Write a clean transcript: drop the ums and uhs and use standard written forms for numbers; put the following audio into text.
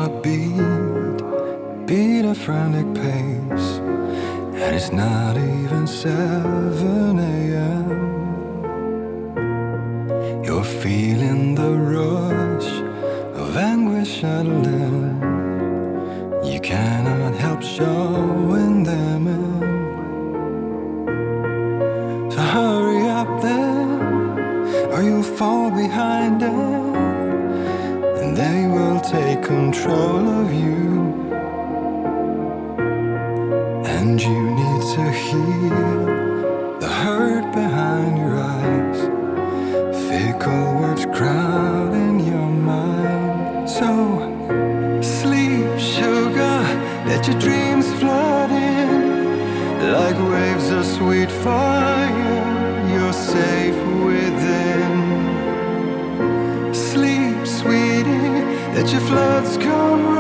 beat a frantic pace, and it's not even 7 a.m. You're feeling the rush of anguish adrenaline. You cannot help showing them in. So hurry up then, or you'll fall behind them, and they will take control of you. And you need to heal the hurt behind your eyes. Fickle words crowd in your mind. So sleep, sugar, let your dreams flood in like waves of sweet fire. You're safe within. Sleep, sweetie, let your floods come